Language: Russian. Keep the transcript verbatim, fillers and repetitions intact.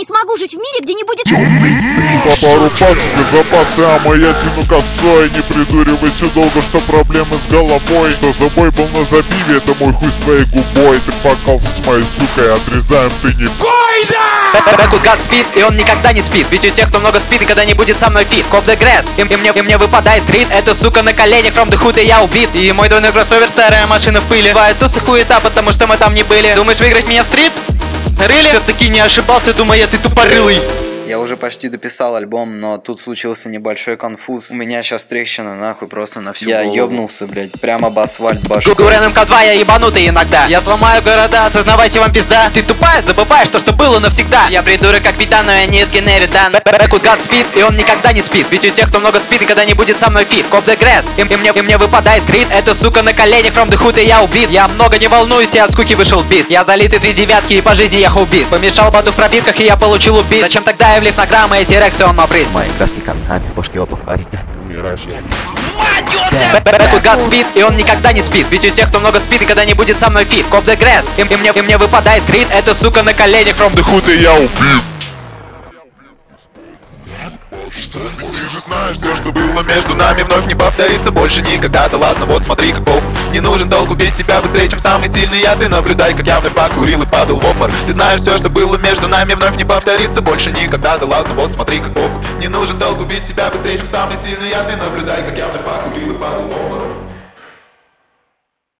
не смогу жить в мире, где не будет... По пару пасок и запасы, а я тяну косой. Не придуривайся долго, что проблемы с головой. Что забой был на забиве, это мой хуй с твоей губой. Ты покался с моей сукой, отрезаем, ты не койда! Бэкут гад спит, и он никогда не спит. Ведь у тех, кто много спит, никогда не будет со мной фит. Коп the grass, и, и, мне, и мне выпадает трит. Эта сука на коленях, from the hood, и я убит. И мой двойной кроссовер, старая машина в пыли. Бывает тусы хуета, потому что мы там не были. Думаешь выиграть меня в стрит? Рыли? Все-таки не ошибался, думая, ты тупорылый. Я уже почти дописал альбом, но тут случился небольшой конфуз. У меня сейчас трещина нахуй просто на всю Я голову. ёбнулся, блядь, прямо об асфальт башкой. Гурен эм ка два, я ебанутый иногда. Я сломаю города, осознавайте вам пизда. Ты тупая, забываешь то, что было навсегда. Я придурок как Вита, но я не сгенеритан. Бэкут гад спит, и он никогда не спит. Ведь у тех, кто много спит, никогда не будет со мной фит. Коп the grass, и, и, мне, и мне выпадает крит. Эта сука на коленях, from the hood, и я убит. Я много не волнуюсь, я от скуки вышел бис. Я залитый три девятки, и по жизни я хубис. Помешал бату в пробитках, и я получил убийц. Зачем тогда я влив на граммы эти реакцион маприз? Мои краски камнями, бошки опухай. Умираешь. Бэкут гад спит, и он никогда не спит. Ведь у тех, кто много спит, никогда не будет со мной фит. Коп the grass, и, и, мне, и мне выпадает крит. Эта сука на коленях, from the hood, и я убит. Ты же знаешь, все, что было между нами, вновь не повторится больше никогда. Да ладно, вот смотри, как бог. Не нужен долг, убить себя быстрее, чем самый сильный я. Ты наблюдай, как я вновь покурил и падал в обморок. Ты знаешь, все, что было между нами, вновь не повторится больше никогда. Да ладно, вот смотри, как бог. Не нужен долг, убить себя быстрее, чем самый сильный я. Ты наблюдай, как я вновь покурил и падал в обморок.